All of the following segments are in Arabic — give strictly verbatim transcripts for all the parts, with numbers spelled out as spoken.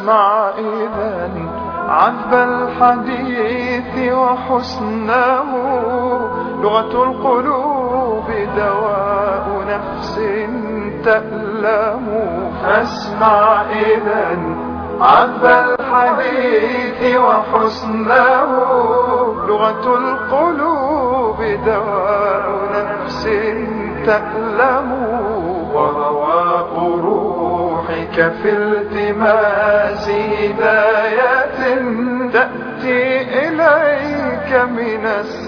فاسمع إذن عذب الحديث وحسنه، لغة القلوب دواء نفس تألم. فاسمع إذن عذب الحديث وحسنه، لغة القلوب دواء نفس تألم. ورواق روحك في التماس هداية تأتي إليك من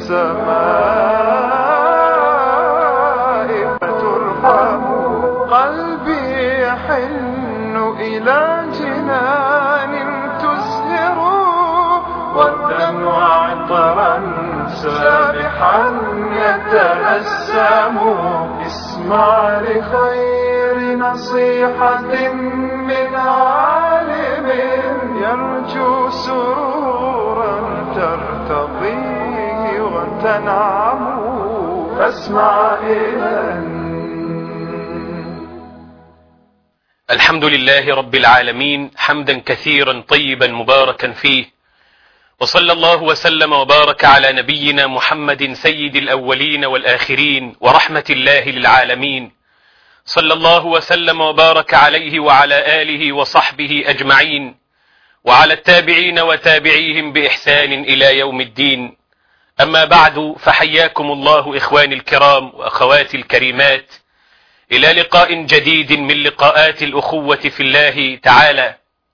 السماء فترحم. قلبي يحن إلى جنان تزهر وردا وعطرا سابحا يتأسم. اسمع لخير نصيحة من عالم يرجو سرورا ترتضيه وتنعم. فاسمع إذن. الحمد لله رب العالمين، حمدا كثيرا طيبا مباركا فيه، وصلى الله وسلم وبارك على نبينا محمد سيد الأولين والآخرين ورحمة الله للعالمين، صلى الله وسلم وبارك عليه وعلى آله وصحبه أجمعين، وعلى التابعين وتابعيهم بإحسان إلى يوم الدين. أما بعد، فحياكم الله إخواني الكرام وأخواتي الكريمات إلى لقاء جديد من لقاءات الأخوة في الله تعالى.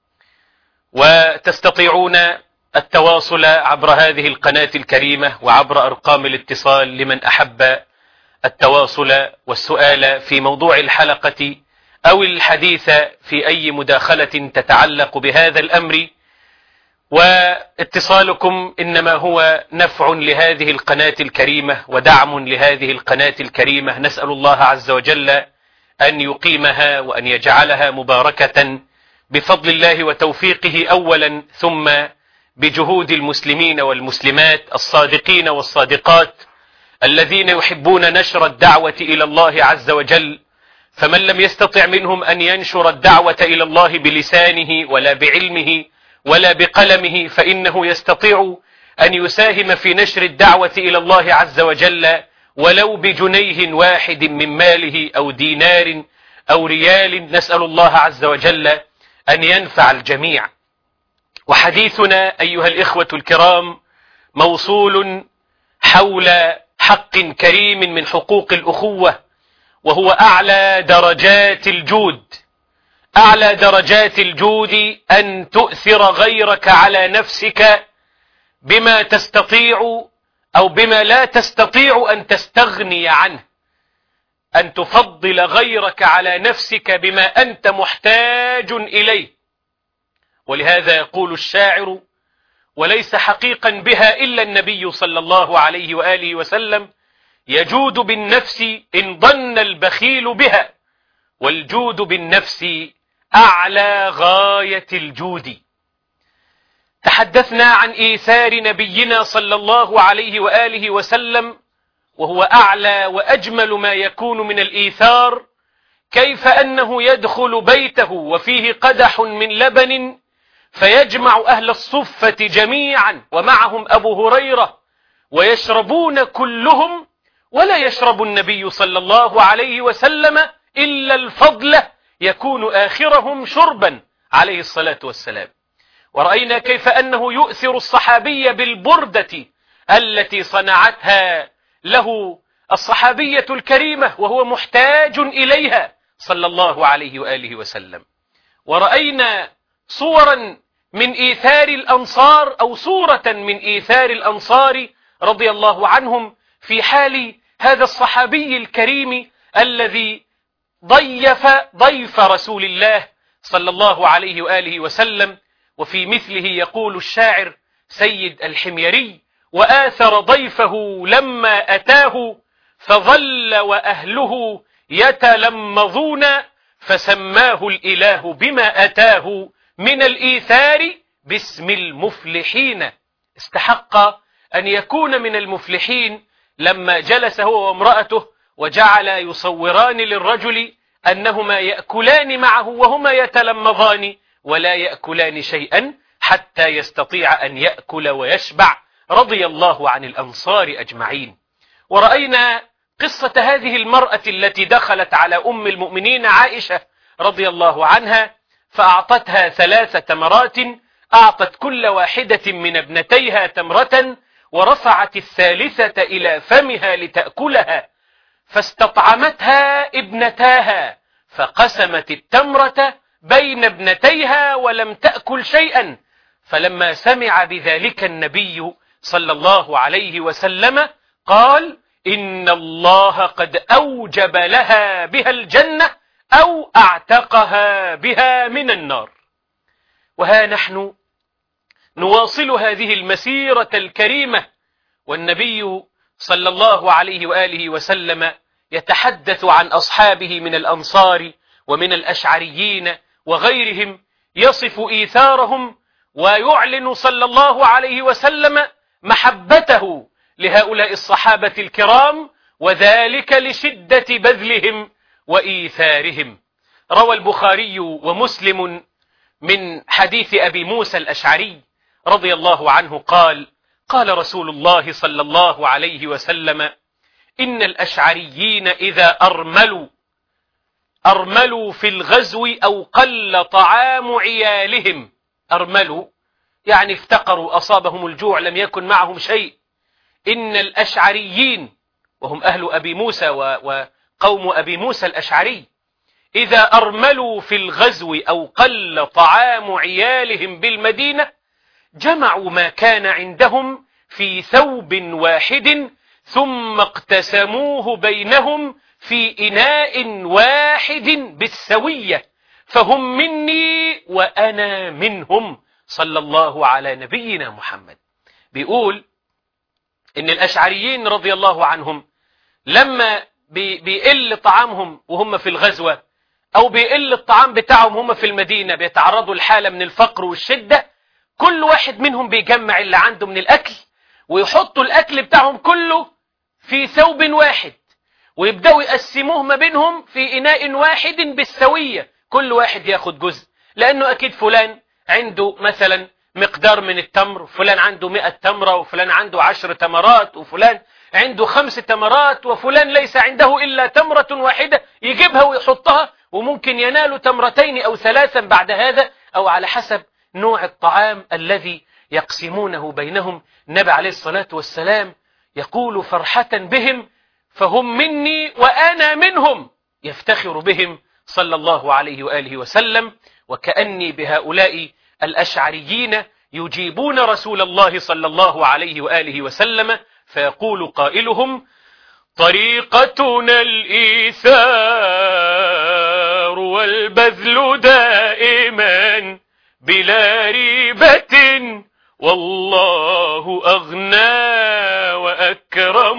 وتستطيعون التواصل عبر هذه القناة الكريمة وعبر أرقام الاتصال لمن أحب التواصل والسؤال في موضوع الحلقة أو الحديث في أي مداخلة تتعلق بهذا الأمر. واتصالكم إنما هو نفع لهذه القناة الكريمة ودعم لهذه القناة الكريمة. نسأل الله عز وجل أن يقيمها وأن يجعلها مباركة بفضل الله وتوفيقه أولا، ثم بجهود المسلمين والمسلمات الصادقين والصادقات الذين يحبون نشر الدعوة إلى الله عز وجل. فمن لم يستطع منهم أن ينشر الدعوة إلى الله بلسانه ولا بعلمه ولا بقلمه، فإنه يستطيع أن يساهم في نشر الدعوة إلى الله عز وجل ولو بجنيه واحد من ماله أو دينار أو ريال. نسأل الله عز وجل أن ينفع الجميع. وحديثنا أيها الإخوة الكرام موصول حول حق كريم من حقوق الأخوة، وهو أعلى درجات الجود. أعلى درجات الجود أن تؤثر غيرك على نفسك بما تستطيع أو بما لا تستطيع أن تستغني عنه، أن تفضل غيرك على نفسك بما أنت محتاج إليه. ولهذا يقول الشاعر: وليس حقيقا بها إلا النبي صلى الله عليه وآله وسلم، يجود بالنفس إن ظن البخيل بها، والجود بالنفس أعلى غاية الجود. تحدثنا عن إيثار نبينا صلى الله عليه وآله وسلم، وهو أعلى وأجمل ما يكون من الإيثار، كيف أنه يدخل بيته وفيه قدح من لبن فيجمع أهل الصفة جميعا ومعهم أبو هريرة ويشربون كلهم، ولا يشرب النبي صلى الله عليه وسلم إلا الفضل يكون آخرهم شربا عليه الصلاة والسلام. ورأينا كيف أنه يؤثر الصحابي بالبردة التي صنعتها له الصحابية الكريمة وهو محتاج إليها صلى الله عليه وآله وسلم. ورأينا صورا من إيثار الأنصار أو صورة من إيثار الأنصار رضي الله عنهم في حال هذا الصحابي الكريم الذي ضيف ضيف رسول الله صلى الله عليه وآله وسلم. وفي مثله يقول الشاعر سيد الحميري: وآثر ضيفه لما أتاه فظل وأهله يتلمظون، فسماه الإله بما أتاه من الإيثار باسم المفلحين. استحق أن يكون من المفلحين لما جلس هو وامرأته وجعل يصوران للرجل أنهما يأكلان معه وهما يتلمظان، ولا يأكلان شيئا حتى يستطيع أن يأكل ويشبع، رضي الله عن الأنصار أجمعين. ورأينا قصة هذه المرأة التي دخلت على أم المؤمنين عائشة رضي الله عنها فأعطتها ثلاث تمرات، أعطت كل واحدة من ابنتيها تمرة ورفعت الثالثة إلى فمها لتأكلها، فاستطعمتها ابنتاها فقسمت التمرة بين ابنتيها ولم تأكل شيئا. فلما سمع بذلك النبي صلى الله عليه وسلم قال: إن الله قد أوجب لها بها الجنة أو أعتقها بها من النار. وها نحن نواصل هذه المسيرة الكريمة، والنبي صلى الله عليه وآله وسلم يتحدث عن أصحابه من الأنصار ومن الأشعريين وغيرهم، يصف إيثارهم ويعلن صلى الله عليه وسلم محبته لهؤلاء الصحابة الكرام، وذلك لشدة بذلهم وإيثارهم. روى البخاري ومسلم من حديث أبي موسى الأشعري رضي الله عنه قال: قال رسول الله صلى الله عليه وسلم: إن الأشعريين إذا أرملوا أرملوا في الغزو أو قل طعام عيالهم. أرملوا يعني افتقروا، أصابهم الجوع، لم يكن معهم شيء. إن الأشعريين وهم أهل أبي موسى وقوم أبي موسى الأشعري إذا أرملوا في الغزو أو قل طعام عيالهم بالمدينة جمعوا ما كان عندهم في ثوب واحد ثم اقتسموه بينهم في إناء واحد بالسوية، فهم مني وأنا منهم، صلى الله على نبينا محمد. بيقول إن الأشعريين رضي الله عنهم لما بيقل طعامهم وهم في الغزوة أو بيقل الطعام بتاعهم هم في المدينة، بيتعرضوا لحالة من الفقر والشدة، كل واحد منهم بيجمع اللي عنده من الأكل ويحطوا الأكل بتاعهم كله في ثوب واحد ويبدأوا يقسموه ما بينهم في إناء واحد بالسوية، كل واحد ياخد جزء، لأنه أكيد فلان عنده مثلا مقدار من التمر، فلان عنده مئة تمرة، وفلان عنده عشر تمرات، وفلان عنده خمس تمرات، وفلان ليس عنده إلا تمرة واحدة، يجيبها ويحطها، وممكن ينال تمرتين أو ثلاثا بعد هذا، أو على حسب نوع الطعام الذي يقسمونه بينهم. النبي عليه الصلاة والسلام يقول فرحة بهم: فهم مني وأنا منهم، يفتخر بهم صلى الله عليه وآله وسلم. وكأني بهؤلاء الأشعريين يجيبون رسول الله صلى الله عليه وآله وسلم، فيقول قائلهم: طريقتنا الإيثار والبذل دائما بلا ريبة، والله أغنى وأكرم.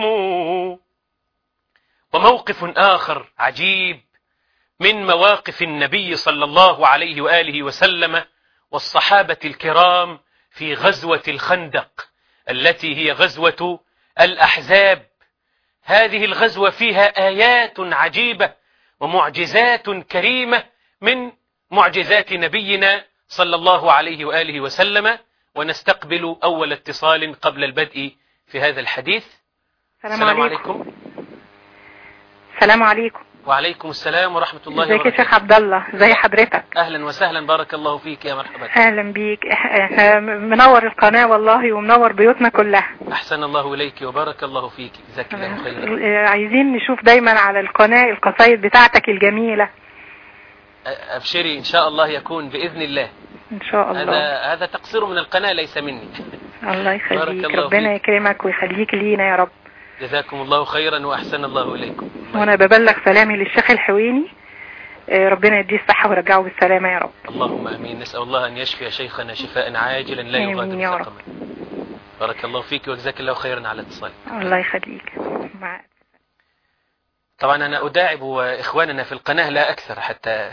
وموقف آخر عجيب من مواقف النبي صلى الله عليه وآله وسلم والصحابة الكرام في غزوة الخندق التي هي غزوة الأحزاب. هذه الغزوة فيها آيات عجيبة ومعجزات كريمة من معجزات نبينا صلى الله عليه وآله وسلم. ونستقبل أول اتصال قبل البدء في هذا الحديث. السلام, السلام عليكم. عليكم السلام عليكم. وعليكم السلام ورحمة الله وبركاته. وبركاته. ازيك يا شيخ عبد الله؟ ازي حضرتك؟ أهلا وسهلا، بارك الله فيك، يا مرحبا. أهلا بيك، احنا منور القناة والله ومنور بيوتنا كلها. أحسن الله إليك وبارك الله فيك، جزاك الله خيرا. عايزين نشوف دايما على القناة القصايد بتاعتك الجميلة. أبشري إن شاء الله يكون بإذن الله. إن شاء الله. هذا هذا تقصير من القناة ليس مني. الله يخليك، ربنا يكرمك ويخليك لينا يا رب. جزاكم الله خيرا وأحسن الله إليكم. وأنا ببلغ سلامي للشيخ الحويني، ربنا يديه الصحة ويرجعه بالسلامة يا رب. اللهم أمين. نسأل الله أن يشفي شيخنا شفاء عاجلا لا يغادر سقما. بارك الله فيك وجزاك الله خيرا على اتصالك. الله يخليك. مع... طبعا أنا أداعب إخواننا في القناة لا أكثر حتى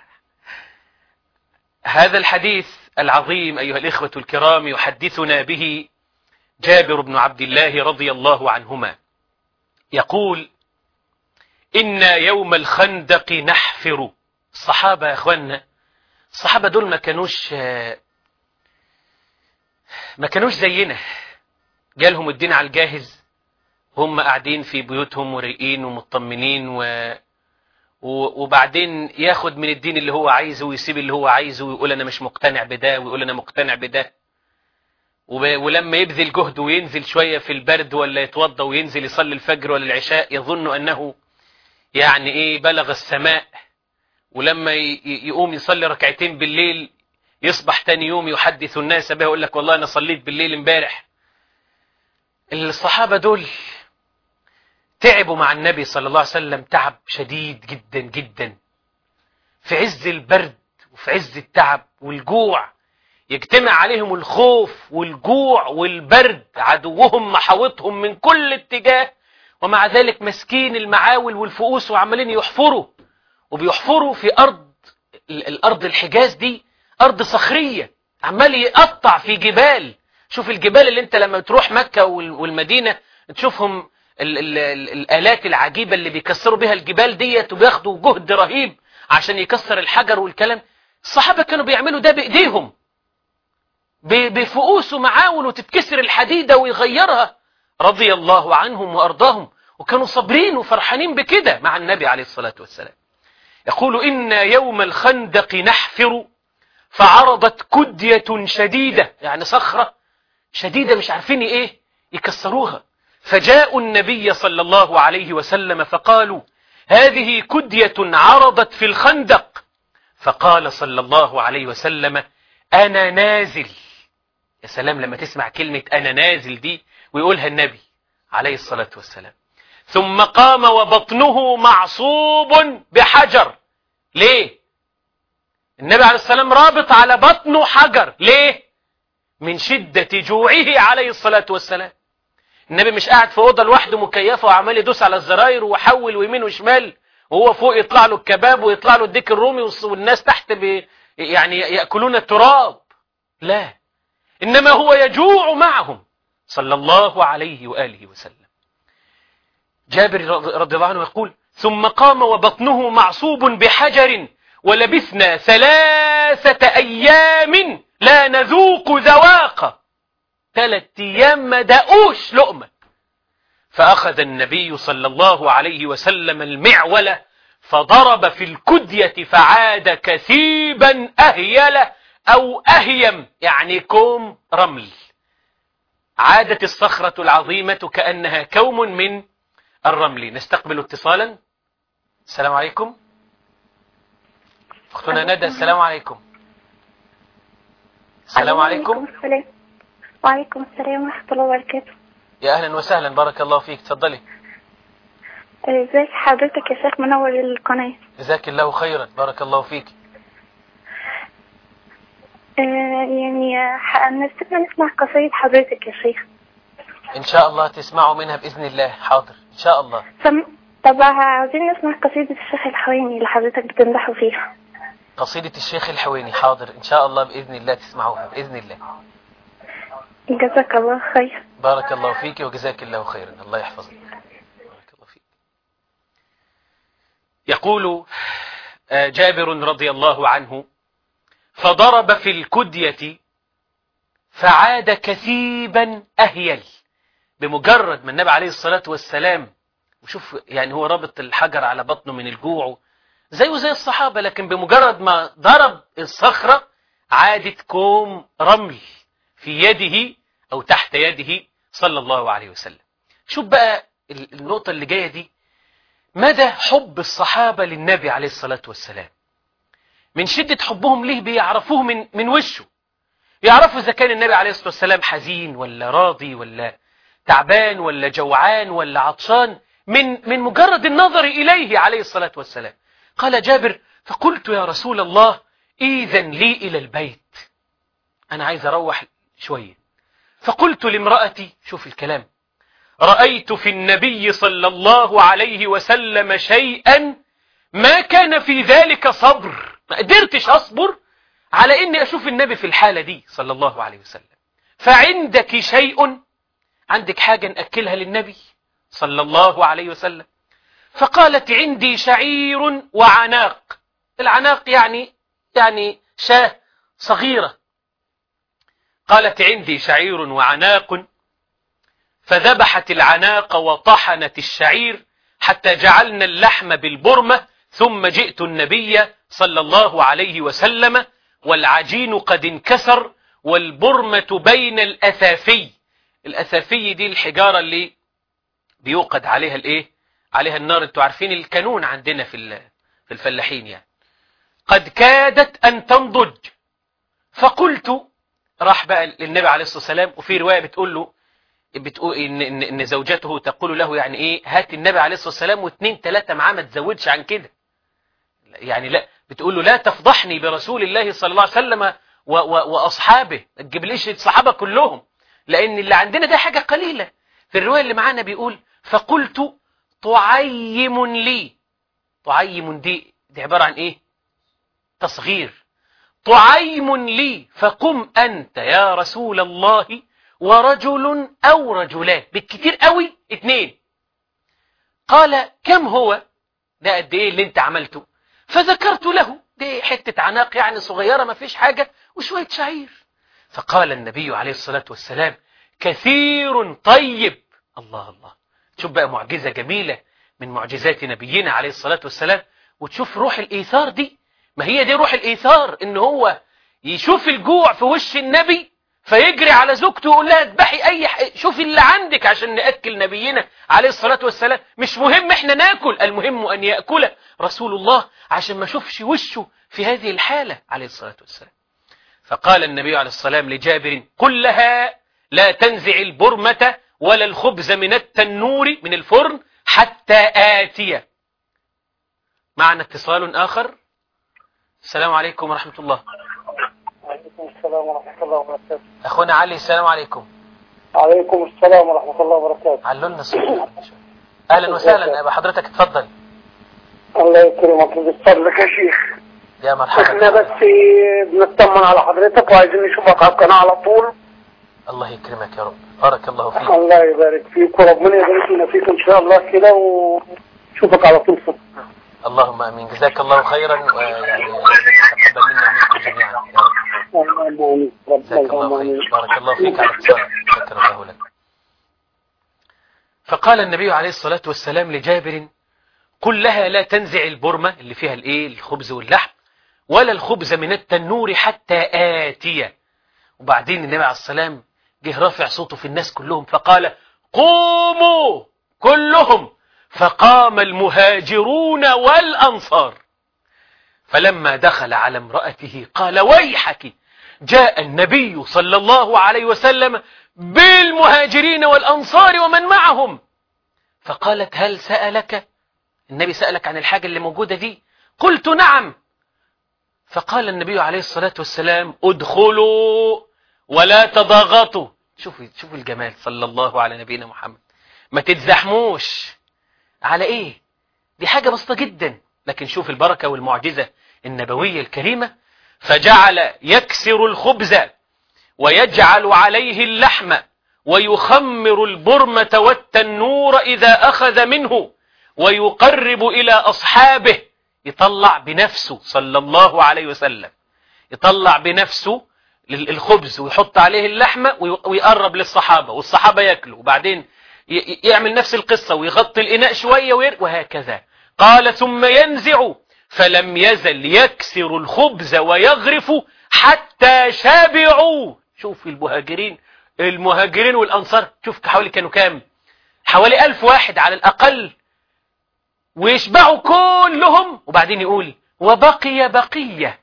هذا الحديث العظيم أيها الإخوة الكرام يحدثنا به جابر بن عبد الله رضي الله عنهما، يقول: إن يوم الخندق نحفر. الصحابة يا أخوانا الصحابة دول ما كانوش ما كانوش زينا جالهم الدين على الجاهز، هم قاعدين في بيوتهم ورايقين ومطمنين و... و... وبعدين ياخد من الدين اللي هو عايزه ويسيب اللي هو عايزه ويقول أنا مش مقتنع بده ويقول أنا مقتنع بده، و... ولما يبذل جهد وينزل شوية في البرد ولا يتوضى وينزل يصلي الفجر ولا العشاء يظن أنه يعني إيه بلغ السماء، ولما يقوم يصلي ركعتين بالليل يصبح تاني يوم يحدث الناس به يقول لك والله أنا صليت بالليل امبارح. الصحابة دول تعبوا مع النبي صلى الله عليه وسلم تعب شديد جدا جدا، في عز البرد وفي عز التعب والجوع، يجتمع عليهم الخوف والجوع والبرد، عدوهم محاوطهم من كل اتجاه، ومع ذلك مسكين المعاول والفؤوس وعمالين يحفروا، وبيحفروا في أرض الأرض الحجاز دي أرض صخرية، عمال يقطع في جبال. شوف الجبال اللي انت لما تروح مكة والمدينة تشوفهم ال ال ال الآلات العجيبة اللي بيكسروا بها الجبال ديت وبياخدوا جهد رهيب عشان يكسر الحجر والكلام. الصحابة كانوا بيعملوا ده بإيديهم بفؤوس ومعاول وتتكسر الحديدة ويغيرها، رضي الله عنهم وأرضاهم، وكانوا صابرين وفرحانين بكده مع النبي عليه الصلاة والسلام. يقول إن يوم الخندق نحفر فعرضت كدية شديدة، يعني صخرة شديدة مش عارفين إيه يكسروها، فجاءوا النبي صلى الله عليه وسلم فقالوا هذه كدية عرضت في الخندق، فقال صلى الله عليه وسلم أنا نازل. يا سلام لما تسمع كلمة أنا نازل دي ويقولها النبي عليه الصلاة والسلام. ثم قام وبطنه معصوب بحجر. ليه؟ النبي عليه السلام رابط على بطنه حجر. ليه؟ من شدة جوعه عليه الصلاة والسلام. النبي مش قاعد في أوضة لوحده مكيفة وعمال يدوس على الزراير وحول ويمين وشمال، وهو فوق يطلع له الكباب ويطلع له الديك الرومي والناس تحت بي يعني يأكلون التراب. لا، إنما هو يجوع معهم صلى الله عليه وآله وسلم. جابر رضي الله عنه يقول ثم قام وبطنه معصوب بحجر ولبثنا ثلاثة أيام لا نذوق ذواقا. ثلاث أيام ما دقوش لقمة. فأخذ النبي صلى الله عليه وسلم المعول فضرب في الكدية فعاد كثيبا أهيل أو أهيم، يعني كوم رمل. عادت الصخرة العظيمة كأنها كوم من الرمل. نستقبل اتصالا. السلام عليكم. أختنا ندى السلام عليكم. السلام عليكم. السلام. وعليكم السلام ورحمة الله وبركاته. يا أهلا وسهلا، بارك الله فيك، تفضلي. ازيك حضرتك يا شيخ؟ منور القناة. جزاك الله خيرا، بارك الله فيك. آه يعني نستنى نسمع قصيدة حضرتك يا شيخ. إن شاء الله تسمعوا منها بإذن الله. حاضر إن شاء الله. سم... طب عاوزين نسمع قصيدة الشيخ الحويني اللي حضرتك بتمدحوا فيها. قصيدة الشيخ الحويني، حاضر إن شاء الله بإذن الله تسمعوها بإذن الله. جزاك الله خير. بارك الله فيك وجزاك الله خيرا، الله يحفظك. بارك الله فيك. يقول جابر رضي الله عنه فضرب في الكدية فعاد كثيبا أهيل. بمجرد ما النبي عليه الصلاة والسلام، وشوف يعني هو رابط الحجر على بطنه من الجوع زيه زي الصحابة، لكن بمجرد ما ضرب الصخرة عادت كوم رمل في يده أو تحت يده صلى الله عليه وسلم. شوف بقى النقطة اللي جاية دي، مدى حب الصحابة للنبي عليه الصلاة والسلام. من شدة حبهم ليه بيعرفوه من من وشه، يعرفوا إذا كان النبي عليه الصلاة والسلام حزين ولا راضي ولا تعبان ولا جوعان ولا عطشان من من مجرد النظر إليه عليه الصلاة والسلام. قال جابر فقلت يا رسول الله إذن لي إلى البيت، أنا عايز أروح شوية. فقلت لامرأتي، شوف الكلام، رأيت في النبي صلى الله عليه وسلم شيئا ما كان في ذلك صبر، ما قدرتش أصبر على إني أشوف النبي في الحالة دي صلى الله عليه وسلم. فعندك شيء، عندك حاجة نأكلها للنبي صلى الله عليه وسلم؟ فقالت عندي شعير وعناق. العناق يعني يعني شاة صغيرة. قالت عندي شعير وعناق، فذبحت العناق وطحنت الشعير حتى جعلنا اللحم بالبرمة، ثم جئت النبي صلى الله عليه وسلم والعجين قد انكسر والبرمة بين الأثافي. الأثافي دي الحجارة اللي بيوقد عليها الايه عليها النار، انتوا عارفين الكانون عندنا في في الفلاحين يعني. قد كادت أن تنضج. فقلت، راح بقى للنبي عليه الصلاة والسلام، وفي رواية بتقول له بتقول إن, إن, إن زوجته تقول له يعني إيه، هات النبي عليه الصلاة والسلام واثنين ثلاثة معاه، ما تزودش عن كده يعني. لا، بتقول له لا تفضحني برسول الله صلى الله عليه وسلم و و وأصحابه، ما تجيبليش الصحابة كلهم، لأن اللي عندنا ده حاجة قليلة. في الرواية اللي معانا بيقول فقلت تعيم لي. تعيم دي دي عبارة عن إيه؟ تصغير. تعيم لي، فقم أنت يا رسول الله ورجل أو رجلان، بالكتير قوي اتنين. قال كم هو ده؟ قد ايه اللي انت عملته؟ فذكرت له دي حتة عناق يعني صغيرة ما فيش حاجة وشوية شعير. فقال النبي عليه الصلاة والسلام كثير طيب. الله الله، تشوف بقى معجزة جميلة من معجزات نبينا عليه الصلاة والسلام، وتشوف روح الإيثار دي. ما هي دي روح الإيثار، ان هو يشوف الجوع في وش النبي فيجري على زوجته ويقول لها اذبحي اي ح... شوفي اللي عندك عشان نأكل نبينا عليه الصلاة والسلام. مش مهم احنا ناكل، المهم ان يأكل رسول الله، عشان ما شوفش وشه في هذه الحالة عليه الصلاة والسلام. فقال النبي عليه الصلاة والسلام لجابر قل لها لا تنزع البرمة ولا الخبز من التنور من الفرن حتى آتي. معنا اتصال آخر. السلام عليكم ورحمة الله. وعليكم السلام ورحمة الله وبركاته. أخونا علي، السلام عليكم. عليكم السلام ورحمة الله وبركاته. علوا لنا الصوت. أهلا وسهلا أبا حضرتك، اتفضل. الله يكرمك بفضلك يا شيخ. يا مرحبا. احنا بس بنطمن على حضرتك وعايزين نشوفك على القناة على طول. الله يكرمك يا رب، بارك الله فيك. الله يبارك فيك وربنا يبارك لنا فيك إن شاء الله كده ونشوفك على طول صدق. اللهم امين، جزاك الله خيرا، ويعني ربنا يتقبل منا ومنكم جميعا يا رب. جزاك الله خير، بارك الله فيك على اتصالك، شكر الله لك. فقال النبي عليه الصلاة والسلام لجابر قل لها لا تنزع البرمة اللي فيها الايه الخبز واللحم ولا الخبز من التنور حتى آتية. وبعدين النبي عليه السلام جه رافع صوته في الناس كلهم فقال قوموا كلهم، فقام المهاجرون والأنصار. فلما دخل على امرأته قال ويحك، جاء النبي صلى الله عليه وسلم بالمهاجرين والأنصار ومن معهم. فقالت هل سألك النبي سألك عن الحاجة اللي موجودة دي؟ قلت نعم. فقال النبي عليه الصلاة والسلام ادخلوا ولا تضاغطوا. شوفوا شوفوا الجمال صلى الله على نبينا محمد، ما تتزحموش على ايه؟ دي حاجة بسيطة جدا، لكن شوف البركة والمعجزة النبوية الكريمة. فجعل يكسر الخبز ويجعل عليه اللحم ويخمر البرمة والتنور إذا أخذ منه ويقرب إلى أصحابه. يطلع بنفسه صلى الله عليه وسلم، يطلع بنفسه الخبز ويحط عليه اللحمة ويقرب للصحابة والصحابة يأكلوا، وبعدين يعمل نفس القصة ويغطي الإناء شوية وهكذا. قال ثم ينزع، فلم يزل يكسر الخبز ويغرف حتى شبعوا. شوف المهاجرين المهاجرين والأنصار، شوف حوالي كانوا كام؟ حوالي ألف واحد على الأقل، ويشبعوا كلهم. وبعدين يقول وبقي بقية،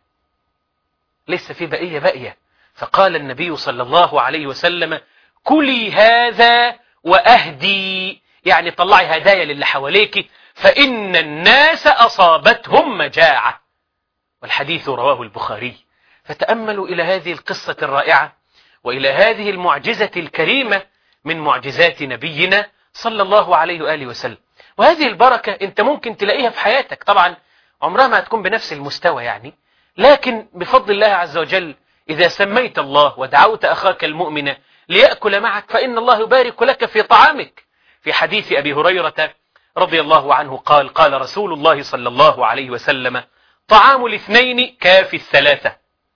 لسه في بقية بقية. فقال النبي صلى الله عليه وسلم كلي هذا وأهدي، يعني طلعي هدايا للي حواليك فإن الناس أصابتهم مجاعة. والحديث رواه البخاري. فتأملوا إلى هذه القصة الرائعة وإلى هذه المعجزة الكريمة من معجزات نبينا صلى الله عليه وآله وسلم. وهذه البركة أنت ممكن تلاقيها في حياتك، طبعا عمرها ما هتكون بنفس المستوى يعني، لكن بفضل الله عز وجل إذا سميت الله ودعوت أخاك المؤمن ليأكل معك فإن الله يبارك لك في طعامك. في حديث أبي هريرة رضي الله عنه قال قال رسول الله صلى الله عليه وسلم طعام الاثنين كافي الثلاثة.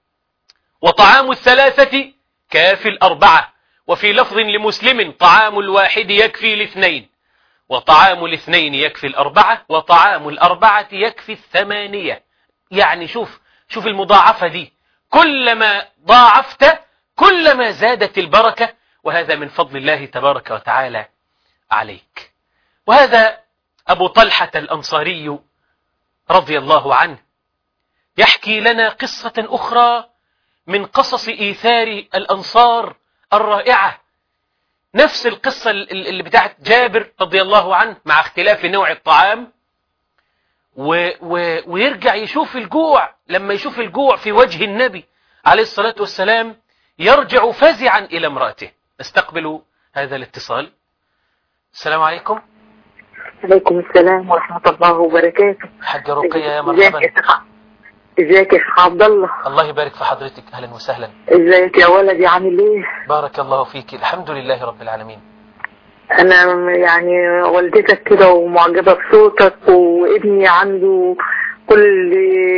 وطعام الثلاثة كافي الأربعة، وفي لفظ لمسلم طعام الواحد يكفي الاثنين، وطعام الاثنين يكفي الأربعة، وطعام الأربعة يكفي الثمانية. يعني شوف شوف المضاعفة دي، كلما ضاعفت كلما زادت البركة، وهذا من فضل الله تبارك وتعالى عليك. وهذا أبو طلحة الأنصاري رضي الله عنه يحكي لنا قصة أخرى من قصص إيثار الأنصار الرائعة، نفس القصة اللي بتاعت جابر رضي الله عنه مع اختلاف نوع الطعام، و و ويرجع يشوف الجوع. لما يشوف الجوع في وجه النبي عليه الصلاة والسلام يرجع فزعا إلى امرأته. نستقبل هذا الاتصال. السلام عليكم. عليكم السلام ورحمة الله وبركاته. حاجة رقية يا مرحبا. ازيك يا شيخ عبد الله؟ الله يبارك في حضرتك، أهلا وسهلا. ازيك يا ولدي، عامل ايه؟ بارك الله فيك، الحمد لله رب العالمين. انا يعني والدتك كده ومعجبة بصوتك، وابني عنده كل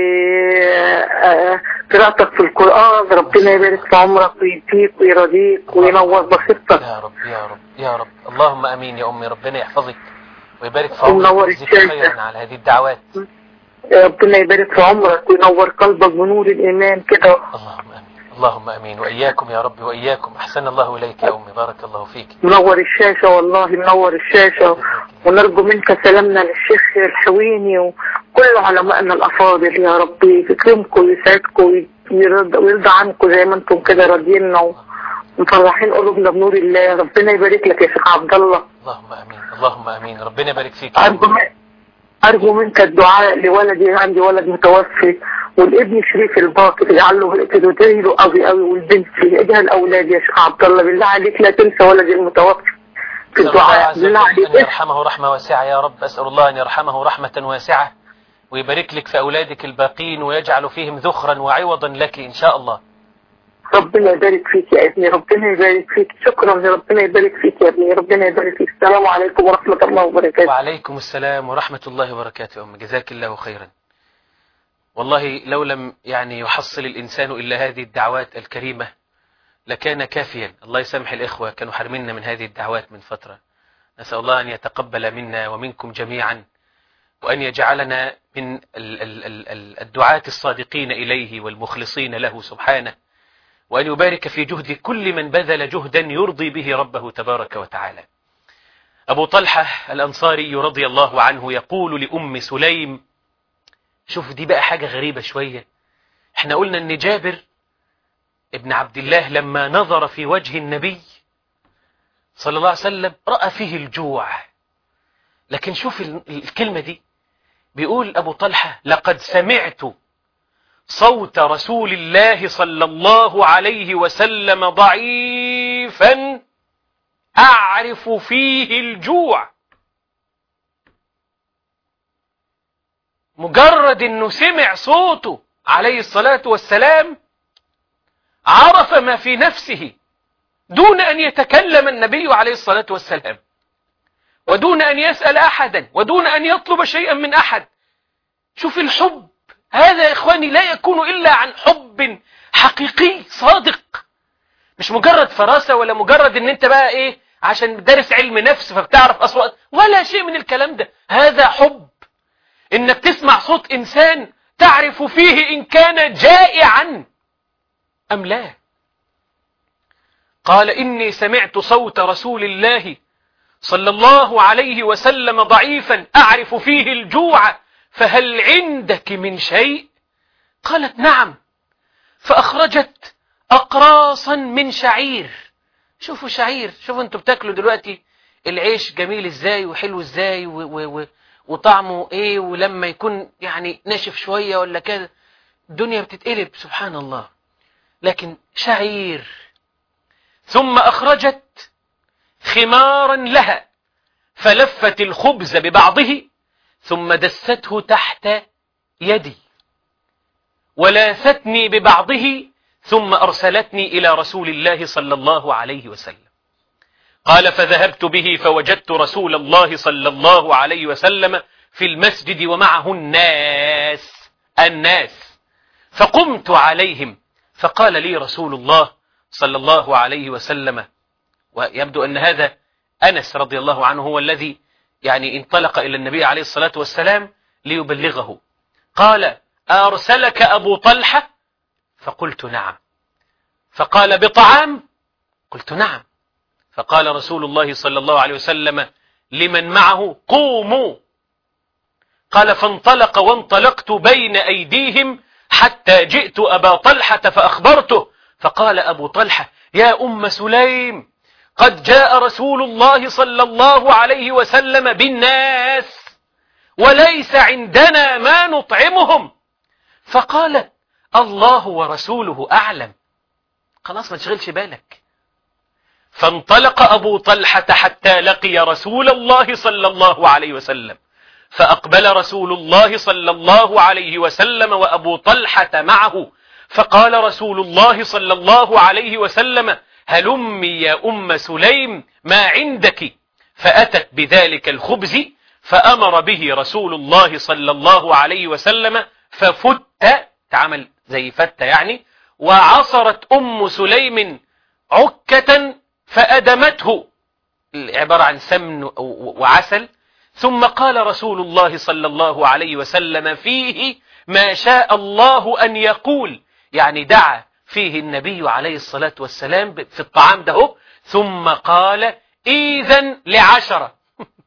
قراءتك في القرآن، ربنا يبارك في عمرك ويديك ويرضيك وينور بصيرتك يا رب يا رب يا رب. اللهم امين يا امي، ربنا يحفظك ويبارك في عمرك ويجزيك خيرا على هذه الدعوات. ربنا يبارك في عمرك وينور قلبك بنور الإيمان كده. اللهم امين اللهم امين، واياكم يا رب واياكم. احسن الله اليك يا امي، بارك الله فيك. منور الشاشة والله، منور الشاشة. ونرجو منك سلامنا للشيخ الحويني وكل علمائنا الافاضل، يا رب يكرمكم ويسعدكم ويرضى عنكم زي ما انتم كده راضييننا ومفرحين قلوبنا بنور الله. ربنا يبارك لك يا شيخ عبد الله. اللهم امين اللهم امين، ربنا يبارك فيك. ارجو ارجو منك الدعاء لولدي، عندي ولد متوفي، والابن شريف الباقي اجعله تدعي له قوي قوي، والبنت ادعي الاولاد يا شيخ عبد الله، بالله عليك لا تنسى ولدي المتوفي في الدعاء، بالله عليك. أن يرحمه رحمة واسعة يا رب، أسأل الله أن يرحمه رحمة واسعة ويبارك لك في أولادك الباقين ويجعل فيهم ذخرا وعوضا لك إن شاء الله. ربنا يبارك فيك يا ابني، ربنا يبارك فيك. شكرا، ربنا يبارك فيك يا ابني، ربنا يبارك فيك. السلام عليكم ورحمة الله وبركاته. وعليكم السلام ورحمة الله وبركاته. أم جزاك الله خيرا. والله لو لم يعني يحصل الإنسان إلا هذه الدعوات الكريمة لكان كافيا. الله يسامح الإخوة، كانوا حرمنا من هذه الدعوات من فترة. نسأل الله أن يتقبل منا ومنكم جميعا، وأن يجعلنا من الدعاة الصادقين إليه والمخلصين له سبحانه، وأن يبارك في جهد كل من بذل جهدا يرضي به ربه تبارك وتعالى. أبو طلحة الأنصاري رضي الله عنه يقول لأم سليم، شوف دي بقى حاجة غريبة شوية. احنا قلنا أن جابر ابن عبد الله لما نظر في وجه النبي صلى الله عليه وسلم رأى فيه الجوع، لكن شوف الكلمة دي، بيقول أبو طلحة لقد سمعت صوت رسول الله صلى الله عليه وسلم ضعيفا أعرف فيه الجوع. مجرد أنه سمع صوته عليه الصلاة والسلام عرف ما في نفسه دون أن يتكلم النبي عليه الصلاة والسلام، ودون أن يسأل أحدا، ودون أن يطلب شيئا من أحد. شوف الحب هذا يا إخواني لا يكون إلا عن حب حقيقي صادق، مش مجرد فراسة ولا مجرد أن أنت بقى إيه عشان دارس علم نفس فبتعرف أصوات ولا شيء من الكلام ده. هذا حب، إنك تسمع صوت إنسان تعرف فيه إن كان جائعا أم لا. قال إني سمعت صوت رسول الله صلى الله عليه وسلم ضعيفا أعرف فيه الجوع، فهل عندك من شيء؟ قالت نعم، فأخرجت أقراصا من شعير. شوفوا شعير، شوفوا انتوا بتاكلوا دلوقتي العيش جميل ازاي وحلو ازاي و و و وطعمه ايه، ولما يكون يعني ناشف شوية ولا كده الدنيا بتتقلب سبحان الله. لكن شعير. ثم أخرجت خمارا لها فلفت الخبز ببعضه ثم دسته تحت يدي ولاثتني ببعضه ثم أرسلتني إلى رسول الله صلى الله عليه وسلم. قال فذهبت به فوجدت رسول الله صلى الله عليه وسلم في المسجد ومعه الناس الناس فقمت عليهم فقال لي رسول الله صلى الله عليه وسلم، ويبدو أن هذا أنس رضي الله عنه هو الذي يعني انطلق إلى النبي عليه الصلاة والسلام ليبلغه، قال: أرسلك أبو طلحة؟ فقلت نعم. فقال: بطعام؟ قلت نعم. فقال رسول الله صلى الله عليه وسلم لمن معه: قوموا. قال: فانطلق وانطلقت بين أيديهم حتى جئت أبا طلحة فأخبرته، فقال أبو طلحة: يا أم سليم، قد جاء رسول الله صلى الله عليه وسلم بالناس وليس عندنا ما نطعمهم. فقالت: الله ورسوله أعلم. خلاص ما تشغلش بالك. فانطلق أبو طلحة حتى لقي رسول الله صلى الله عليه وسلم، فأقبل رسول الله صلى الله عليه وسلم وأبو طلحة معه، فقال رسول الله صلى الله عليه وسلم: هلمي يا أم سليم ما عندك. فأتت بذلك الخبز فأمر به رسول الله صلى الله عليه وسلم ففت، تعمل زي فت يعني، وعصرت أم سليم عكة فأدمته، عبارة عن سمن وعسل، ثم قال رسول الله صلى الله عليه وسلم فيه ما شاء الله أن يقول، يعني دعا فيه النبي عليه الصلاة والسلام في الطعام ده، ثم قال: إذن لعشرة.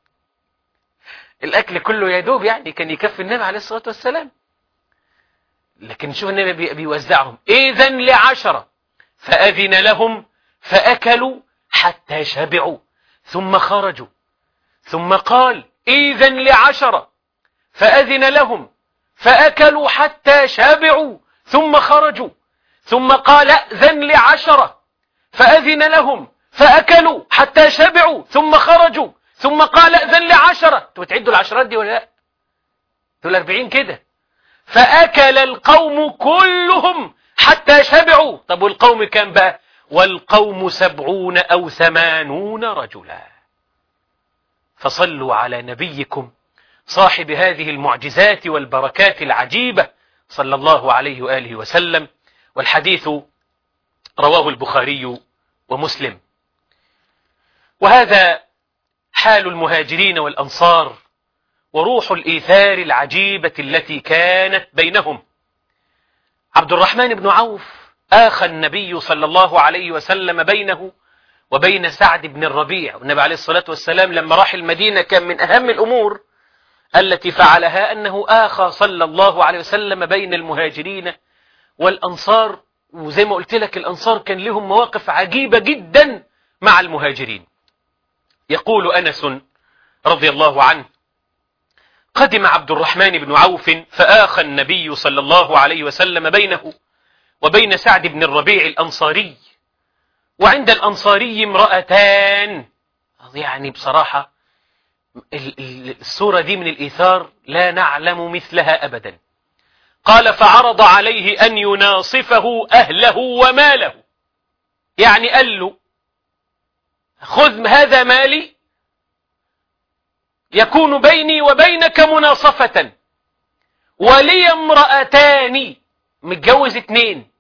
الأكل كله يدوب يعني كان يكفي النبي عليه الصلاة والسلام، لكن شوف النبي بيوزعهم: إذن لعشرة. فأذن لهم فأكلوا حتى شبعوا ثم خرجوا، ثم قال: إذن لعشرة. فأذن لهم فأكلوا حتى شبعوا ثم خرجوا، ثم قال: أذن لعشرة. فأذن لهم فأكلوا حتى شبعوا ثم خرجوا، ثم قال: أذن لعشرة. انتوا بتعدوا العشرات دي ولا لا؟ دول أربعين كده. فأكل القوم كلهم حتى شبعوا. طب والقوم كان بقى؟ والقوم سبعون أو ثمانون رجلا. فصلوا على نبيكم صاحب هذه المعجزات والبركات العجيبة صلى الله عليه وآله وسلم. والحديث رواه البخاري ومسلم. وهذا حال المهاجرين والأنصار وروح الإيثار العجيبة التي كانت بينهم. عبد الرحمن بن عوف آخى النبي صلى الله عليه وسلم بينه وبين سعد بن الربيع. والنبي عليه الصلاة والسلام لما راح المدينة كان من أهم الأمور التي فعلها أنه آخى صلى الله عليه وسلم بين المهاجرين والأنصار. وزي ما قلت لك الأنصار كان لهم مواقف عجيبة جدا مع المهاجرين. يقول أنس رضي الله عنه: قدم عبد الرحمن بن عوف فآخى النبي صلى الله عليه وسلم بينه وبين سعد بن الربيع الأنصاري، وعند الأنصاري امرأتان. يعني بصراحة الصورة دي من الإيثار لا نعلم مثلها أبدا. قال: فعرض عليه أن يناصفه أهله وماله، يعني قال له: خذ هذا مالي يكون بيني وبينك مناصفة، ولي امرأتان، متجوز اتنين،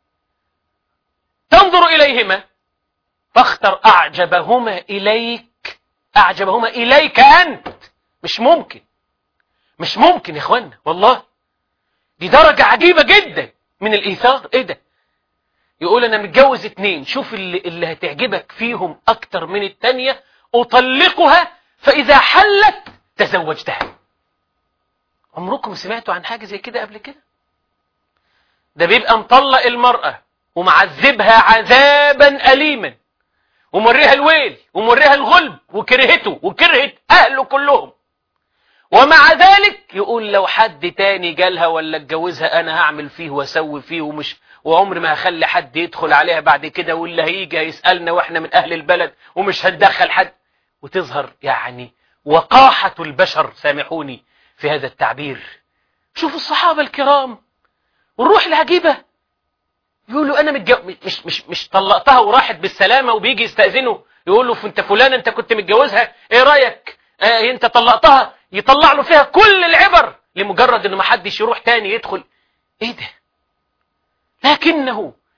تنظر إليهما فاختر أعجبهما إليك، أعجبهما إليك أنت. مش ممكن، مش ممكن يا إخوانا، والله دي درجة عجيبة جدا من الإيثار. إيه ده؟ يقول أنا متجوز اتنين، شوف اللي, اللي هتعجبك فيهم أكتر من التانية أطلقها، فإذا حلت تزوجتها. عمركم سمعتوا عن حاجة زي كده قبل كده؟ ده بيبقى مطلق المرأة ومعذبها عذابا أليما وموريها الويل وموريها الغلب وكرهته وكرهت أهله كلهم، ومع ذلك يقول لو حد تاني جالها ولا اتجوزها أنا هعمل فيه واسوي فيه ومش وعمر ما هخلي حد يدخل عليها بعد كده، واللي هيجي هيسألنا واحنا من أهل البلد ومش هندخل حد. وتظهر يعني وقاحة البشر، سامحوني في هذا التعبير. شوفوا الصحابة الكرام والروح العجيبة، يقولوا أنا متجو... مش مش مش طلقتها وراحت بالسلامة، وبيجي يستأذنوا يقول له انت فلان انت كنت متجوزها ايه رأيك؟ اه انت طلقتها، يطلع له فيها كل العبر لمجرد انه ما حدش يروح تاني يدخل. ايه ده؟ لكنه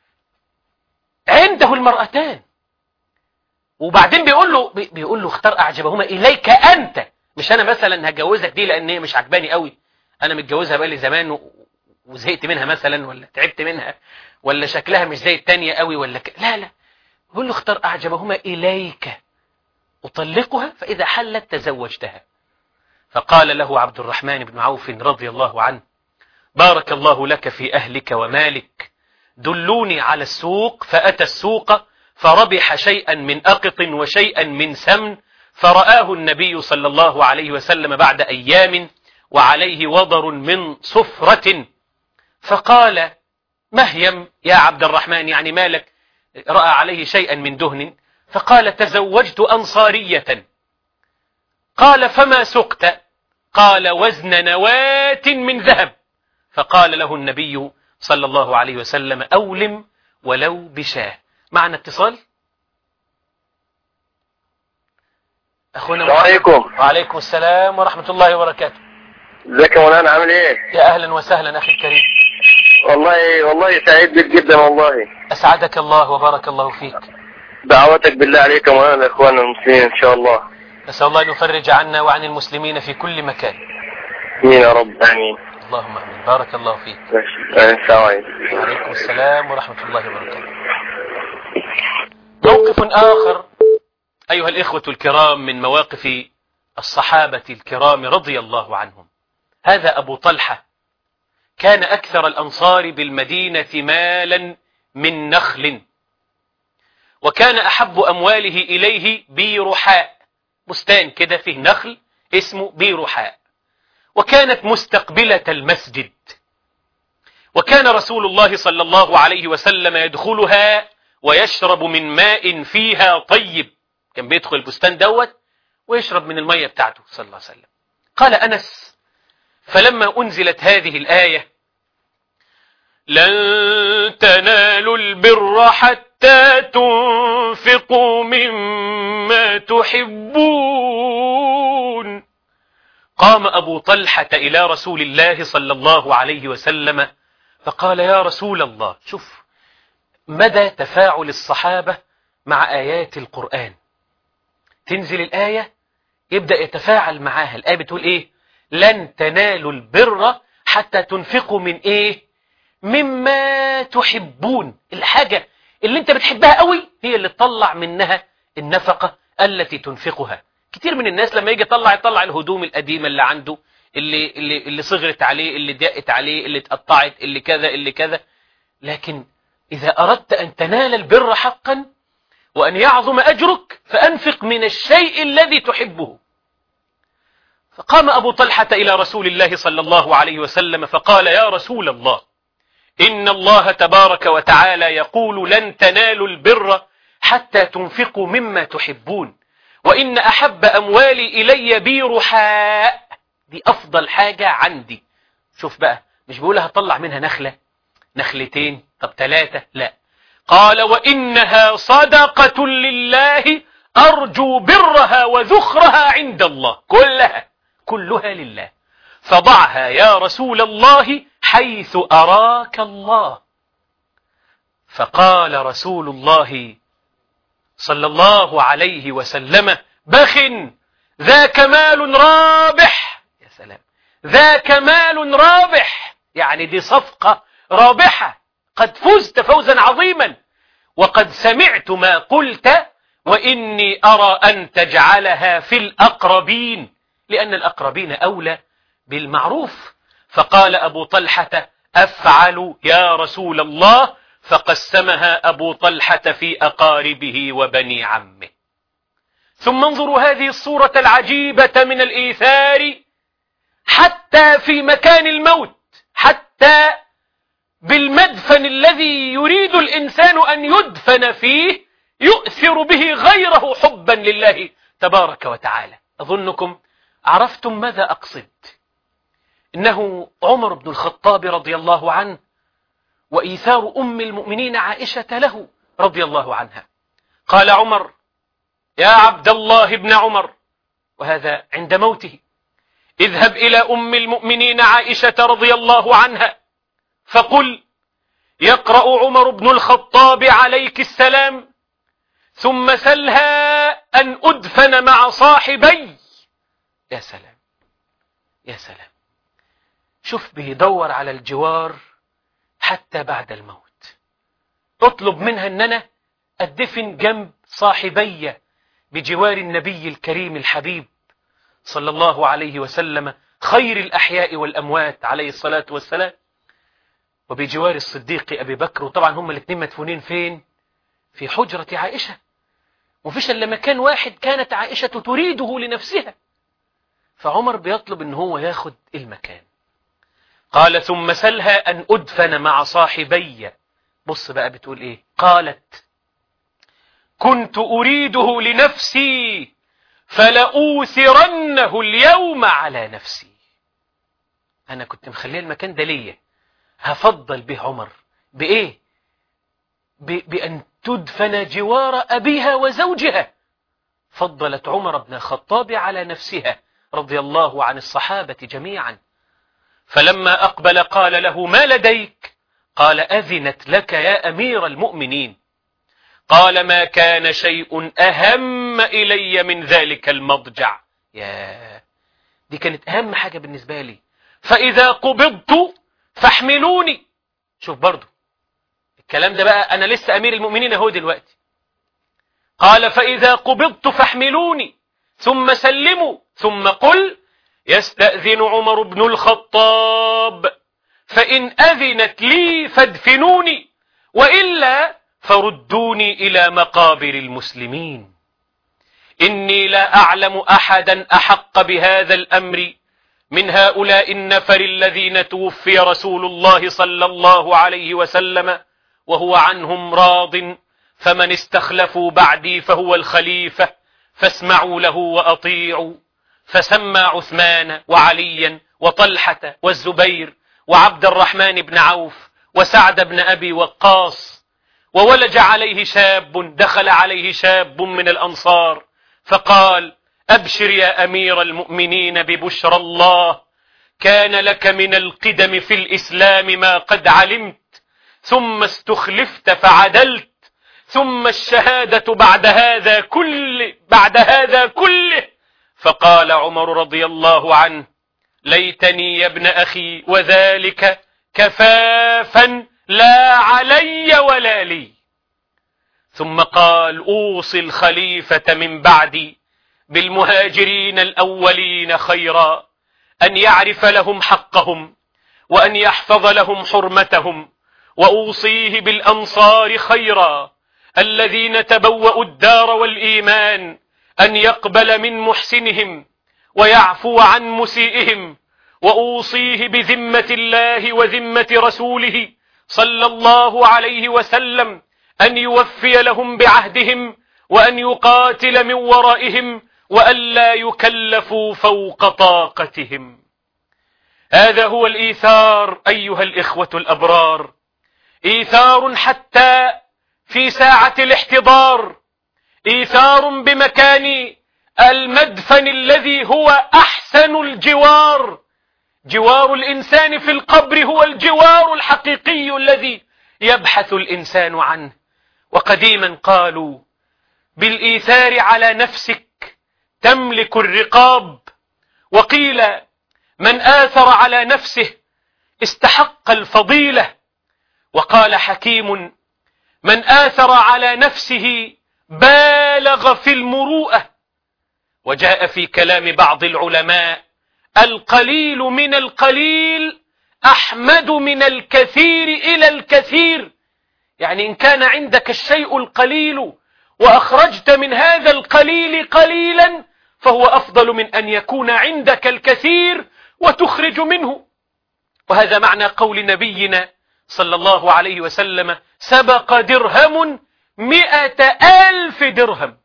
عنده المرأتان. وبعدين بيقول له بيقول له اختار أعجبهما إليك أنت، مش أنا مثلا هجوزك دي لأن هي مش عجباني قوي، أنا متجوزها بقالي زمان وزهقت منها مثلا، ولا تعبت منها، ولا شكلها مش زي التانية قوي، ولا ك... لا لا، بيقول له اختار أعجبهما إليك أطلقها فإذا حلت تزوجتها. فقال له عبد الرحمن بن عوف رضي الله عنه: بارك الله لك في أهلك ومالك، دلوني على السوق. فأتى السوق فربح شيئا من أقط وشيئا من سمن، فرآه النبي صلى الله عليه وسلم بعد أيام وعليه وضر من صفرة، فقال: مهيم يا عبد الرحمن، يعني مالك؟ رأى عليه شيئا من دهن. فقال: تزوجت أنصارية. قال: فما سقت؟ قال: وزن نواة من ذهب. فقال له النبي صلى الله عليه وسلم: أولم ولو بشاه. معنا اتصال. أخونا السلام عليكم. وعليكم السلام ورحمة الله وبركاته. ازيك يا مولانا، عامل ايه؟ يا أهلا وسهلا أخي الكريم. والله والله سعيد بك جدا والله. أسعدك الله وبارك الله فيك. دعوتك بالله عليك يا مولانا اخواننا المسلمين ان شاء الله. نسأل الله أن يفرج عنا وعن المسلمين في كل مكان. امين يا رب، امين. اللهم امين. بارك الله فيك. السلام عليكم. وعليكم السلام ورحمة الله وبركاته. موقف آخر أيها الإخوة الكرام من مواقف الصحابة الكرام رضي الله عنهم. هذا أبو طلحة كان أكثر الأنصار بالمدينة مالا من نخل، وكان أحب أمواله إليه بيرحاء، بستان كده فيه نخل اسمه بيرحاء، وكانت مستقبلة المسجد، وكان رسول الله صلى الله عليه وسلم يدخلها ويشرب من ماء فيها طيب. كان بيدخل البستان دوت ويشرب من المية بتاعته صلى الله عليه وسلم. قال أنس: فلما أنزلت هذه الآية: لن تنالوا البر حتى تنفقوا مما تحبون، قام أبو طلحة إلى رسول الله صلى الله عليه وسلم فقال: يا رسول الله. شوف مدى تفاعل الصحابة مع آيات القرآن. تنزل الآية يبدأ يتفاعل معاها. الآية بتقول إيه؟ لن تنالوا البر حتى تنفقوا من إيه؟ مما تحبون. الحاجة اللي انت بتحبها قوي هي اللي تطلع منها النفقة التي تنفقها. كتير من الناس لما يجي يطلع يطلع الهدوم القديمة اللي عنده، اللي, اللي, اللي صغرت عليه، اللي ضاقت عليه، اللي اتقطعت، اللي كذا اللي كذا. لكن إذا أردت أن تنال البر حقا وأن يعظم أجرك فأنفق من الشيء الذي تحبه. فقام أبو طلحة إلى رسول الله صلى الله عليه وسلم فقال: يا رسول الله، إن الله تبارك وتعالى يقول: لن تنالوا البر حتى تنفقوا مما تحبون، وإن أحب أموالي إلي بيرحاء، دي أفضل حاجة عندي. شوف بقى، مش بقولها هطلع منها نخلة نخلتين طب ثلاثة، لا، قال: وإنها صدقة لله أرجو برها وذخرها عند الله، كلها كلها لله، فضعها يا رسول الله حيث أراك الله. فقال رسول الله صلى الله عليه وسلم: بخ، ذاك مال رابح. يا سلام، ذاك مال رابح، يعني دي صفقة رابحة، قد فزت فوزا عظيما، وقد سمعت ما قلت، وإني أرى أن تجعلها في الأقربين، لأن الأقربين أولى بالمعروف. فقال أبو طلحة: أفعل يا رسول الله. فقسمها أبو طلحة في أقاربه وبني عمه. ثم انظروا هذه الصورة العجيبة من الإيثار حتى في مكان الموت، حتى بالمدفن الذي يريد الإنسان أن يدفن فيه يؤثر به غيره حبا لله تبارك وتعالى. أظنكم عرفتم ماذا أقصد. إنه عمر بن الخطاب رضي الله عنه وإيثار أم المؤمنين عائشة له رضي الله عنها. قال عمر: يا عبد الله بن عمر، وهذا عند موته: اذهب إلى أم المؤمنين عائشة رضي الله عنها فقل: يقرأ عمر بن الخطاب عليك السلام: ثم سلها أن أدفن مع صاحبي. يا سلام يا سلام، شوف بيدور على الجوار حتى بعد الموت. اطلب منها أن أنا أدفن جنب صاحبي بجوار النبي الكريم الحبيب صلى الله عليه وسلم، خير الأحياء والأموات عليه الصلاة والسلام، وبجوار الصديق أبي بكر. وطبعا هم الاثنين مدفونين فين؟ في حجرة عائشة، وفيش إلا مكان واحد كانت عائشة تريده لنفسها، فعمر بيطلب ان هو ياخد المكان. قال: ثم سلها أن أدفن مع صاحبي. بص بقى بتقول ايه؟ قالت: كنت أريده لنفسي فلأوثرنه اليوم على نفسي. أنا كنت مخليه المكان ده ليا، هفضل به عمر بإيه؟ ب... بأن تدفن جوار أبيها وزوجها. فضلت عمر بن الخطاب على نفسها رضي الله عن الصحابة جميعا. فلما أقبل قال له: ما لديك؟ قال: أذنت لك يا أمير المؤمنين. قال: ما كان شيء أهم إلي من ذلك المضجع. يا دي كانت أهم حاجة بالنسبة لي. فإذا قبضت فاحملوني. شوف برضو الكلام ده بقى، أنا لسه أمير المؤمنين اهو دلوقتي. قال: فإذا قبضت فاحملوني ثم سلموا ثم قل: يستأذن عمر بن الخطاب، فإن أذنت لي فادفنوني، وإلا فردوني إلى مقابر المسلمين. إني لا أعلم أحدا أحق بهذا الأمر من هؤلاء النفر الذين توفي رسول الله صلى الله عليه وسلم وهو عنهم راض، فمن استخلفوا بعدي فهو الخليفة، فاسمعوا له وأطيعوا. فسمى عثمان وعليا وطلحة والزبير وعبد الرحمن بن عوف وسعد بن أبي وقاص. وولج عليه شاب، دخل عليه شاب من الأنصار فقال: أبشر يا أمير المؤمنين ببشرى الله، كان لك من القدم في الإسلام ما قد علمت، ثم استخلفت فعدلت، ثم الشهادة بعد هذا كل بعد هذا كله. فقال عمر رضي الله عنه: ليتني يا ابن أخي وذلك كفافا لا علي ولا لي. ثم قال: أوصي الخليفة من بعدي بالمهاجرين الأولين خيرا، أن يعرف لهم حقهم وأن يحفظ لهم حرمتهم، وأوصيه بالأنصار خيرا الذين تبوأوا الدار والإيمان، أن يقبل من محسنهم ويعفو عن مسيئهم. وأوصيه بذمة الله وذمة رسوله صلى الله عليه وسلم أن يوفي لهم بعهدهم، وأن يقاتل من ورائهم، وأن لا يكلفوا فوق طاقتهم. هذا هو الإيثار أيها الإخوة الأبرار، إيثار حتى في ساعة الاحتضار، إيثار بمكان المدفن الذي هو أحسن الجوار. جوار الإنسان في القبر هو الجوار الحقيقي الذي يبحث الإنسان عنه. وقديما قالوا: بالإيثار على نفسك تملك الرقاب. وقيل: من آثر على نفسه استحق الفضيلة. وقال حكيم: من آثر على نفسه بالغ في المروءة. وجاء في كلام بعض العلماء: القليل من القليل أحمد من الكثير إلى الكثير. يعني إن كان عندك الشيء القليل وأخرجت من هذا القليل قليلا، فهو أفضل من أن يكون عندك الكثير وتخرج منه. وهذا معنى قول نبينا صلى الله عليه وسلم: سبق درهم مئة ألف درهم.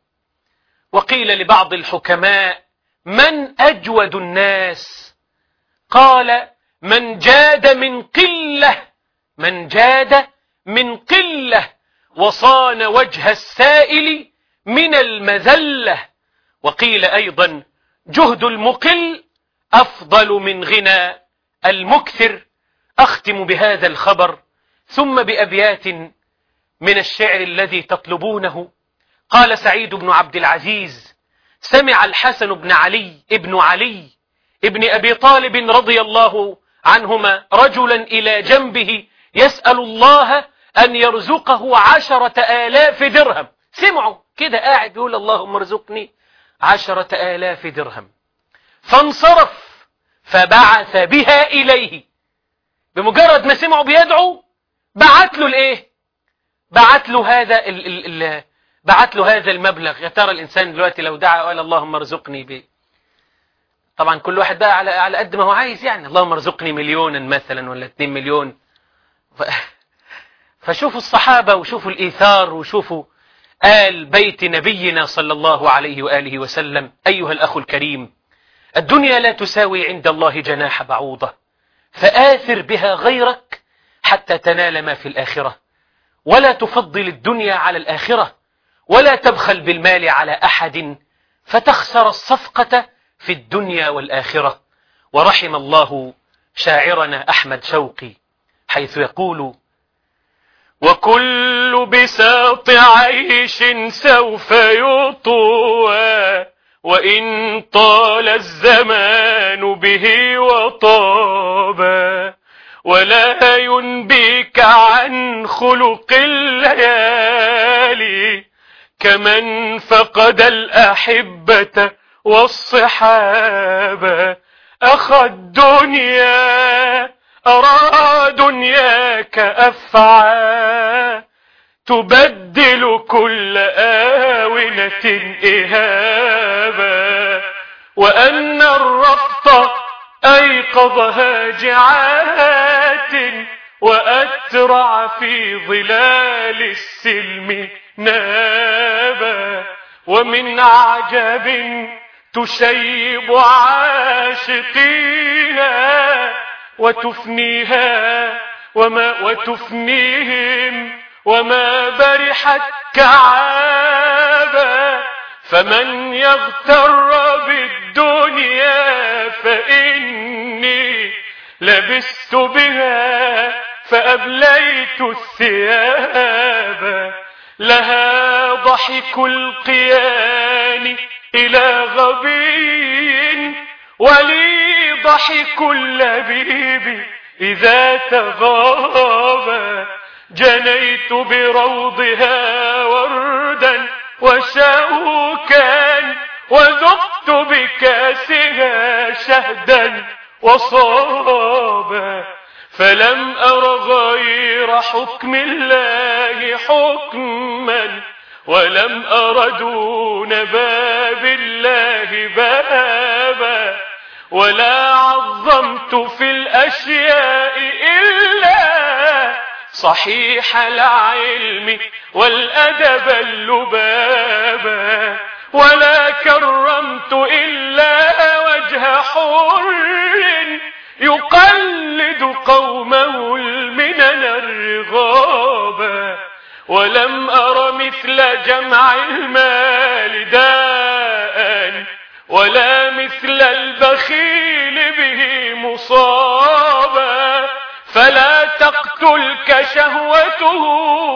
وقيل لبعض الحكماء: من أجود الناس؟ قال: من جاد من قلة، من جاد من قلة وصان وجه السائل من المذلة. وقيل أيضا: جهد المقل أفضل من غنى المكثر. أختم بهذا الخبر ثم بأبيات من الشعر الذي تطلبونه. قال سعيد بن عبد العزيز: سمع الحسن بن علي ابن علي ابن أبي طالب رضي الله عنهما رجلا إلى جنبه يسأل الله أن يرزقه عشرة آلاف درهم. سمعوا كده قاعد يقول: اللهم ارزقني عشرة آلاف درهم. فانصرف فبعث بها إليه. بمجرد ما سمعوا بيدعو بعت له الايه؟ بعت له هذا ال ال ال بعت له هذا المبلغ. يا ترى الإنسان دلوقتي لو دعا وقال: اللهم ارزقني ب طبعا كل واحد بقى على على قد ما هو عايز، يعني اللهم ارزقني مليونا مثلا ولا اتنين مليون. ف... فشوفوا الصحابة وشوفوا الإيثار وشوفوا آل بيت نبينا صلى الله عليه وآله وسلم. أيها الأخ الكريم، الدنيا لا تساوي عند الله جناح بعوضة، فآثر بها غيرك حتى تنال ما في الآخرة، ولا تفضل الدنيا على الآخرة، ولا تبخل بالمال على أحد فتخسر الصفقة في الدنيا والآخرة. ورحم الله شاعرنا أحمد شوقي حيث يقول: وكل بساط عيش سوف يطوى، وإن طال الزمان به وطابا، ولا ينبيك عن خلق الليالي كمن فقد الأحبة والصحابة. أخا الدنيا أرى دنياك أفعى، تبدل كل آونة إهابا، وأن الربط أيقظ هاجعات، وأترع في ظلال السلم نابا. ومن عجب تشيب عاشقيها وتفنيها وما وتفنيهم وما برحت كعابا. فمن يغتر بالدنيا فإني لبست بها فأبليت الثياب. لها ضحك القيان إلى غبي، ولي ضحك اللبيب إذا تغاب. جنيت بروضها وردا وشوكا، وذقت بكاسها شهدا وصابا. فلم أر غير حكم الله حكما، ولم أر دون باب الله بابا. ولا عظمت في الأشياء إلا صحيح العلم والأدب اللبابا. ولا كرمت إلا وجه حر يقلد قومه المنن الرغابا. ولم أر مثل جمع المال داء، ولا مثل البخيل به مصابا. فلا تقتلك شهوته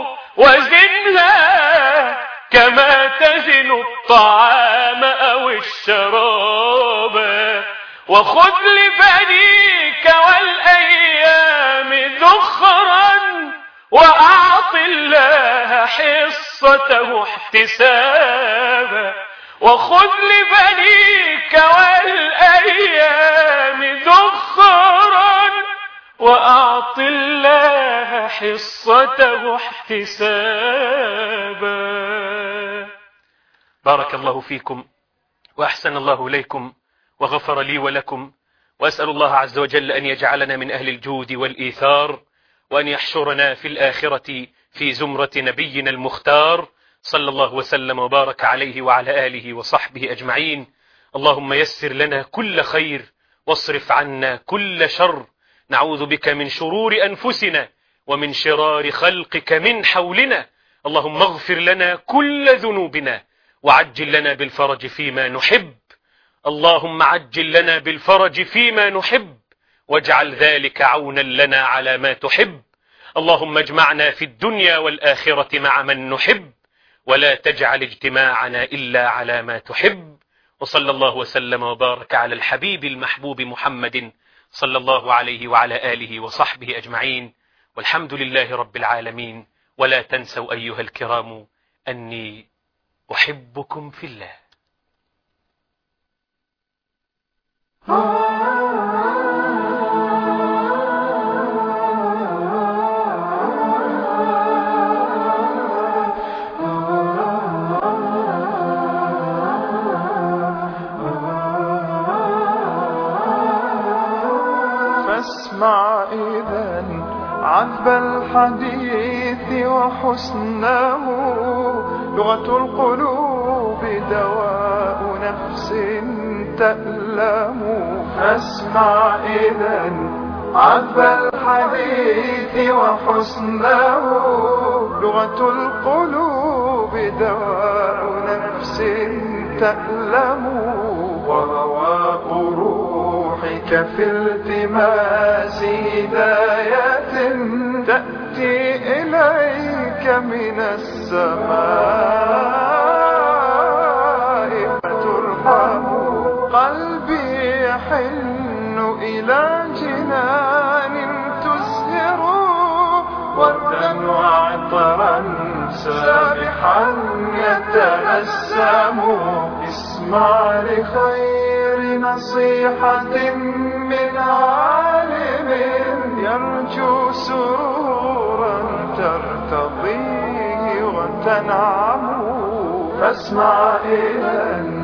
وزنها كما تزن الطعام أو الشرابا. وخذ لبنيك والأيام ذخرا، وأعط الله حصته احتسابا. وخذ لبنيك والأيام ذخرا، وأعط الله حصته احتسابا. بارك الله فيكم وأحسن الله إليكم وغفر لي ولكم، وأسأل الله عز وجل أن يجعلنا من أهل الجود والإيثار، وأن يحشرنا في الآخرة في زمرة نبينا المختار صلى الله وسلم وبارك عليه وعلى آله وصحبه أجمعين. اللهم يسر لنا كل خير واصرف عنا كل شر. نعوذ بك من شرور أنفسنا ومن شرار خلقك من حولنا. اللهم اغفر لنا كل ذنوبنا وعجل لنا بالفرج فيما نحب. اللهم عجل لنا بالفرج فيما نحب، واجعل ذلك عونا لنا على ما تحب. اللهم اجمعنا في الدنيا والآخرة مع من نحب، ولا تجعل اجتماعنا إلا على ما تحب. وصلى الله وسلم وبارك على الحبيب المحبوب محمد صلى الله عليه وعلى آله وصحبه أجمعين، والحمد لله رب العالمين. ولا تنسوا أيها الكرام أني أحبكم في الله. فاسمع إذن عذب الحديث وحسنه، لغة القلوب دواء نفس تألم. فاسمع إذن عذب الحديث وحسنه، لغة القلوب دواء نفس تألم. ورواق روحك في التماس هداية تأتي إليك من السماء فترحم. قلبي يحن إلى جنان تزهر وردا وعطرا سابحا يتنسم. اسمع لخير نصيحة من عالم يرجو سرورا ترتضيه وتنعم. فاسمع إذن